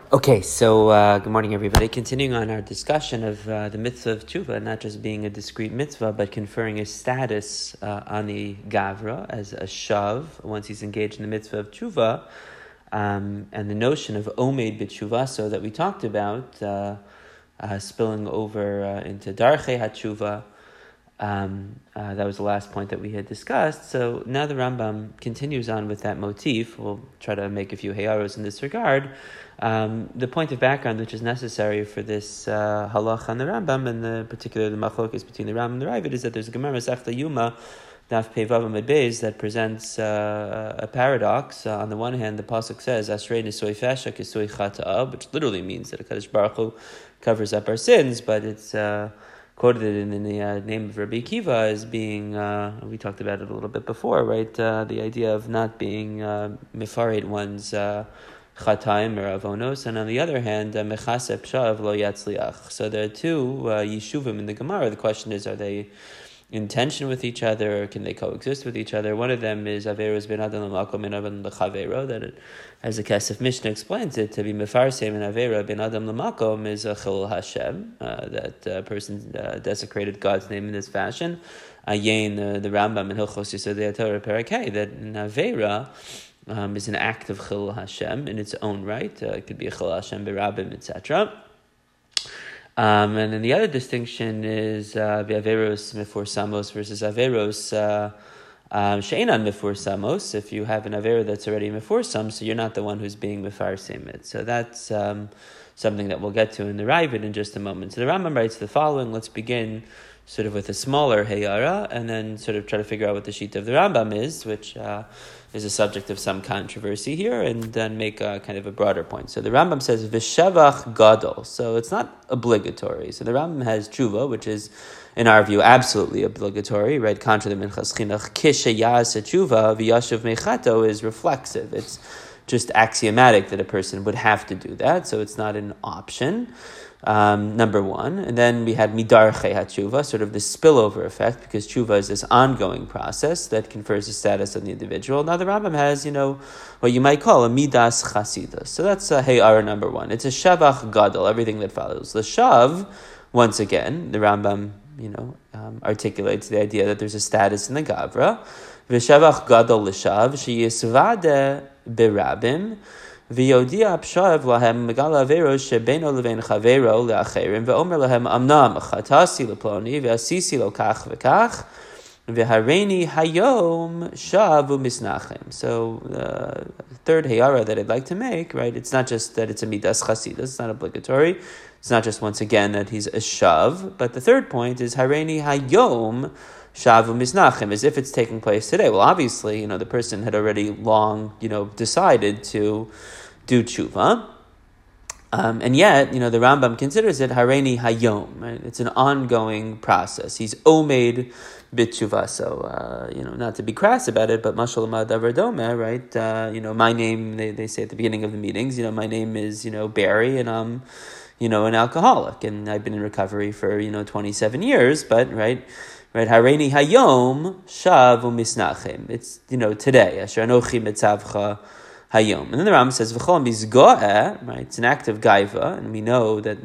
Okay, so good morning, everybody. Continuing on our discussion of the mitzvah of tshuva, not just being a discrete mitzvah, but conferring a status on the gavra as a shav once he's engaged in the mitzvah of tshuva, and the notion of omed b'tshuva, so that we talked about spilling over into darchei hatshuva. That was the last point that we had discussed. So now the Rambam continues on with that motif. We'll try to make a few hayaros in this regard. The point of background which is necessary for this halach on the Rambam, and the particular the machlokes between the Rambam and the Ravid, is that there's a Gemara Masechta Yuma, Daf Pei Vav Amud Beis, that presents a paradox. On the one hand, the pasuk says Asrei Nisoi Fesha Kisoi Chata'a, which literally means that HaKadosh Baruch Hu covers up our sins, but it's quoted in the name of Rabbi Akiva as being, we talked about it a little bit before, right? The idea of not being mifared one's chataim or avonos, and on the other hand, mechaseh pshav lo yatzliach. So there are two yeshuvim in the Gemara. The question is, are they in tension with each other, or can they coexist with each other? One of them is averos ben adam l'makom ben adam l'chavero, that it, as the Kesef Mishnah explains it, to be mefarsem and avera ben adam l'makom is a chilul Hashem, that person desecrated God's name in this fashion. Ayin, the Rambam in Hilchos Yesodei Torah Perek, that an avera is an act of chilul Hashem in its own right. It could be a chilul Hashem berabim, etc. And then the other distinction is averos meforsamos versus averos she'enan meforsamos. If you have an avera that's already meforsam, so you're not the one who's being mefarsim it. So that's something that we'll get to in the Ravid in just a moment. So the Rambam writes the following. Let's begin sort of with a smaller heyara, and then sort of try to figure out what the sheet of the Rambam is, which is a subject of some controversy here, and then make kind of a broader point. So the Rambam says, V'shevach gadol. So it's not obligatory. So the Rambam has tshuva, which is, in our view, absolutely obligatory, right? Contra the Minchas Chinuch, Kishayas tshuva, v'yashuv mechato is reflexive. It's just axiomatic that a person would have to do that, so it's not an option. Number one. And then we had midarchei hatshuva, sort of the spillover effect, because tshuva is this ongoing process that confers a status on the individual. Now the Rambam has, what you might call a midas chasidus. So that's heyara number one. It's a shavach gadol, everything that follows. The shav, once again, the Rambam, articulates the idea that there's a status in the gavra. V'shavach gadol l'shav, sheyisvade berabim, V'yodia pshav lahem megala averos shebeino levein chavero leacherim ve'omer lahem amnam chatasi leploni ve'asisi lo kach v'kach ve'hareini hayom shavu misnachem. So the third heyara that I'd like to make, right? It's not just that it's a midas chasidus, it's not obligatory. It's not just once again that he's a shav, but the third point is hareini hayom shavu misnachem, as if it's taking place today. Well, obviously, the person had already long, decided to do tshuva, and yet, the Rambam considers it hareini hayom. Right? It's an ongoing process. He's omed b'tshuva. So, not to be crass about it, but mashal davar domeh, right? My name, they say at the beginning of the meetings, my name is, Barry, and I'm, an alcoholic, and I've been in recovery for, 27 years, but, right, hareini hayom shav u'misnachem. It's, today. Asher anochi mitzavcha hayom. And then the Rambam says, v'chol mizgoeh, right? It's an act of gaiva, and we know that,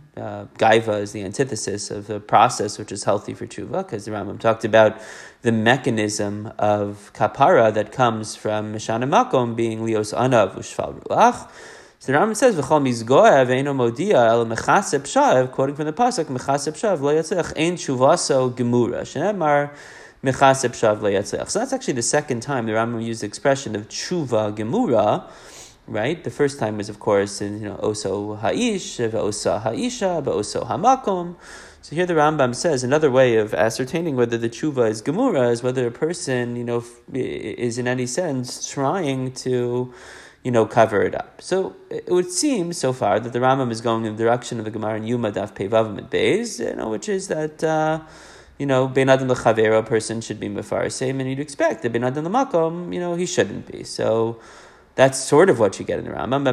gaiva is the antithesis of the process which is healthy for tshuva, because the Rambam talked about the mechanism of kapara that comes from mishana makom being lios anav u'shval ruach. So the Rambam says, v'chol mizgoeh ve'eno modia el mechaseh pshav, quoting from the pasuk, mechaseh pshav lo yatzech ein tshuvaso gemura, shenemar mechaseh pshav lo yatzech. So that's actually the second time the Rambam used the expression of tshuva gemura, right? The first time was, of course, in, oso ha'ish, ve'osa ha'isha, ve'oso hamakom. So here the Rambam says another way of ascertaining whether the tshuva is gemura is whether a person, is in any sense trying to cover it up. So it would seem so far that the Rambam is going in the direction of the Gemara in Yuma Daf Pei Vav Amud Beis, which is that, Ben Adam L'Chavero, a person should be mefarsem, and you'd expect that Ben Adam L'Makom, he shouldn't be. So that's sort of what you get in the Rambam.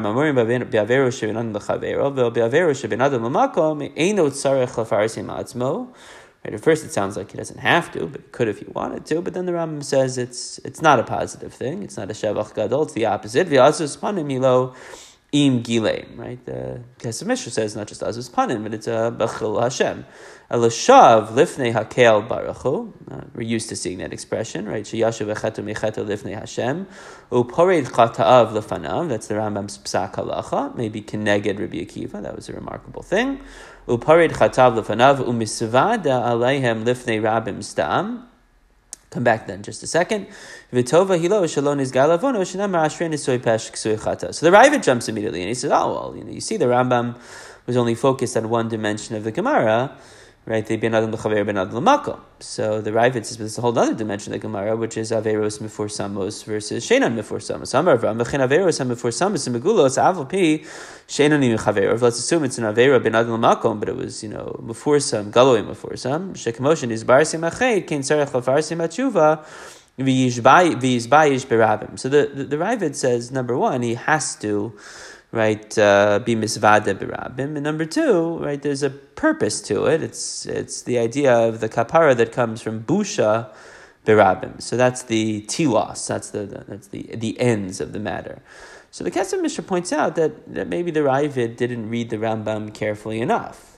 Right, at first it sounds like he doesn't have to, but he could if he wanted to. But then the Rambam says it's not a positive thing. It's not a shevach gadol. It's the opposite. im gileim, right? The Kesef Mishnah says not just azus panim, but it's a b'chil Hashem. Elashav lifnei hakel baruchu. We're used to seeing that expression, right? Sheyashav echetu mechetu lifnei Hashem. Upored chata'av lefanav. That's the Rambam's psak halacha. Maybe keneged Rabbi Akiva. That was a remarkable thing. Upored chatav lefanav umisvada aleihem lifnei rabim stam. Come back then, just a second. V'tova hilo shalon is galavono shenamar ashrein isoy pesh ksui chata. So the Ravid jumps immediately and he says, "Oh well, you see, the Rambam was only focused on one dimension of the Gemara, right? They ben adam l'chaver ben adam l'makom. So the Ravid says, there's a whole other dimension of the Gemara, which is averos meforsamos versus sheinan meforsamos. Amar Avram v'chen averos meforsamos megulos aval pi sheinan mechaverov. Let's assume it's an avera ben adam l'makom, but it was meforsam galoi meforsam. Shekmoshin is barsim acheid kein tzarech lafarsim atshuva v'yizbayish berabim. So the Ravid says, number one, he has to, right, be misvada berabim, and number two, right, there's a purpose to it. It's the idea of the kapara that comes from busha berabim. So that's the tilos. That's the ends of the matter. So the Kesef Mishnah points out that maybe the Ravid didn't read the Rambam carefully enough,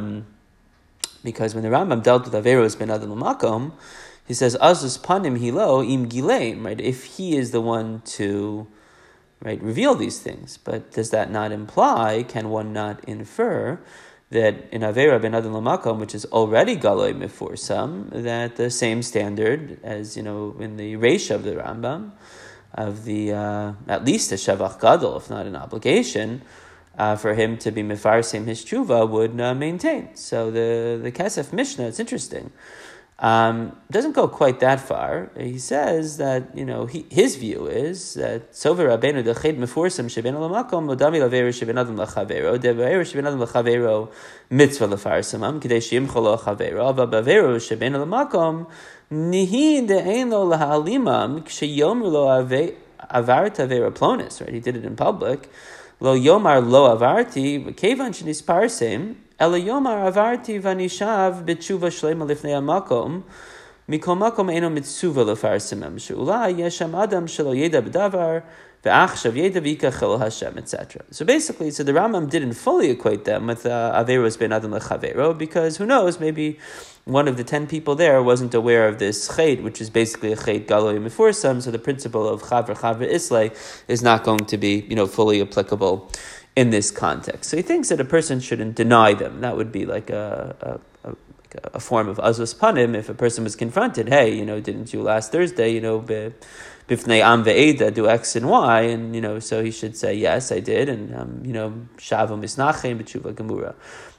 because when the Rambam dealt with averos ben adam l'makom, he says azus panim hilo im gileim, right? If he is the one to, right, reveal these things, but does that not imply? Can one not infer that in avera ben adam l'makom, which is already galoi meforsam, that the same standard as in the reish of the Rambam of the at least a shevach gadol, if not an obligation, for him to be mefarsim his tshuva would maintain. So the Kesef Mishnah, it's interesting, doesn't go quite that far. He says that his view is that sover rabbeinu deched meforsam sheben alamakom modami lavero sheben adam lachavero devero sheben adam lachavero mitzvah lefarsamam kidei shimcho lo chavero aber bavero sheben alamakom nihi de'ein lo lahalimam ksheyomru lo avarta vera plonis. Right, he did it in public. Lo yomar lo avarti kevan shenisparsem. Ela yomar avarti vanishav b'tshuva shlema lifnei hamakom mikol makom eno mitzuva lefarsimem she'ulai yesham adam shelo yeda b'davar ve'achshav yeda v'yikachel Hashem, etc. So basically, the Rambam didn't fully equate them with averos ben adam lechavero, because who knows, maybe one of the 10 people there wasn't aware of this chait, which is basically a chait galoi meforsam. So the principle of chaver islay is not going to be fully applicable in this context. So he thinks that a person shouldn't deny them. That would be like a form of azus panim. If a person was confronted, hey, didn't you last Thursday, bifnei am ve'eda do X and Y, and so he should say, yes, I did, and shavu misnachem b'tshuva gemura.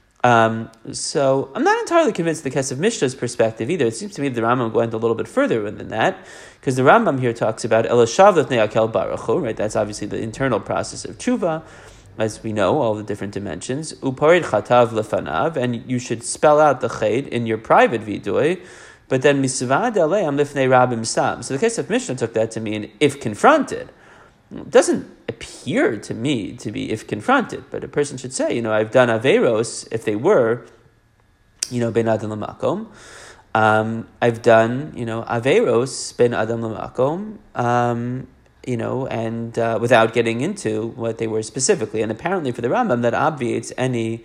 So I'm not entirely convinced of the Kesef Mishnah's perspective either. It seems to me the Rambam went a little bit further than that, because the Rambam here talks about elashav lefnei akel baruchu, right? That's obviously the internal process of tshuva, as we know, all the different dimensions. Uparid chatav lefanav, and you should spell out the chait in your private vidui, but then misvad aleim lifnei rabim stam. So the Kesef Mishnah took that to mean if confronted. It doesn't appear to me to be if confronted, but a person should say, I've done averos, if they were, ben adam l'makom. I've done, averos ben adam l'makom, and without getting into what they were specifically. And apparently for the Rambam, that obviates any,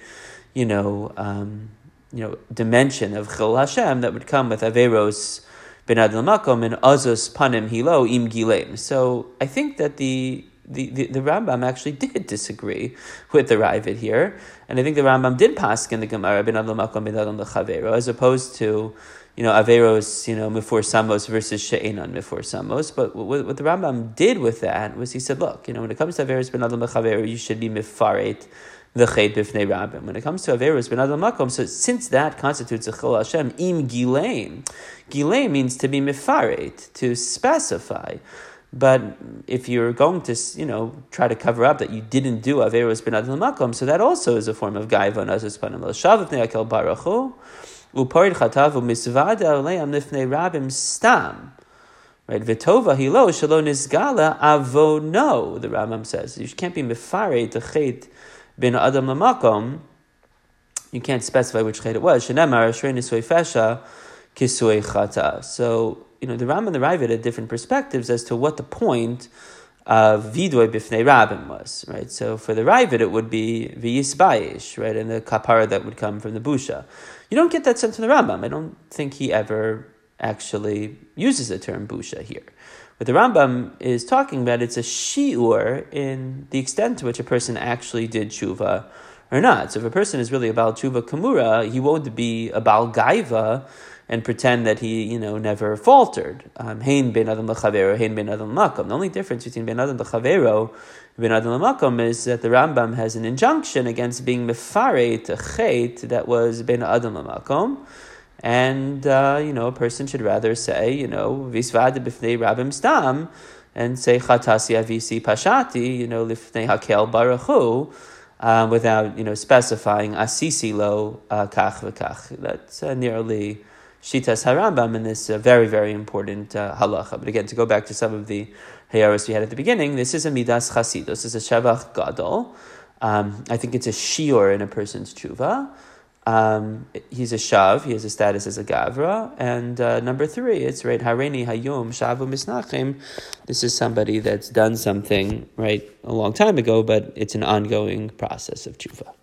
dimension of chil Hashem that would come with averos ben adam l'makom and azus panim hilo im gileim. So I think that the Rambam actually did disagree with the Ravid here, and I think the Rambam did paskin the Gemara ben adam l'makom ben adam l'chavero, as opposed to averos meforsamos versus she'enan meforsamos. But what the Rambam did with that was he said, look, when it comes to averos ben adam l'chavero, you should be mefaret the chet b'fnei rabim. When it comes to averos ben adam l'makom, so since that constitutes a chil Hashem im gileim means to be mefaret, to specify. But if you're going to, try to cover up that you didn't do averos ben adam l'makom, so that also is a form of gaiva and azus panim l'shav lefnei akel baruchu uparid chatav u'misvad aleim lefnei rabim stam. Right, v'tova hilo shelo nisgala avono. The Rambam says you can't be mefaret the chet ben adam l'makom. You can't specify which chet it was. Shenemar ashrei nisui fesha kisui chata. So the Rambam and the Ravid had different perspectives as to what the point vidoy bifnei rabim was, right? So for the Ravid, it would be v'yisbayish, right? And the kapara that would come from the busha. You don't get that sense from the Rambam. I don't think he ever actually uses the term busha here. What the Rambam is talking about, it's a shi'ur in the extent to which a person actually did tshuva or not. So if a person is really a Baal Tshuva Kamura, he won't be a Baal Gaiva and pretend that he, never faltered. Hein ben adam l'chavero, hein ben adam l'makom. The only difference between ben adam l'chavero and ben adam l'makom is that the Rambam has an injunction against being mefarei to chet that was ben adam l'makom. And, a person should rather say, visvad b'fnei rabim stam, and say chatasi avisi pashati, lifnei hakel baruchu, without, specifying asisi lo kach v'kach. That's nearly Shitas HaRambam in this very, very important halacha. But again, to go back to some of the hayaros we had at the beginning, this is a midas chasidus. This is a shavach gadol. I think it's a shiur in a person's tshuva. He's a shav. He has a status as a gavra. And number 3, it's right. Hareini hayom shavu misnachim. This is somebody that's done something right a long time ago, but it's an ongoing process of tshuva.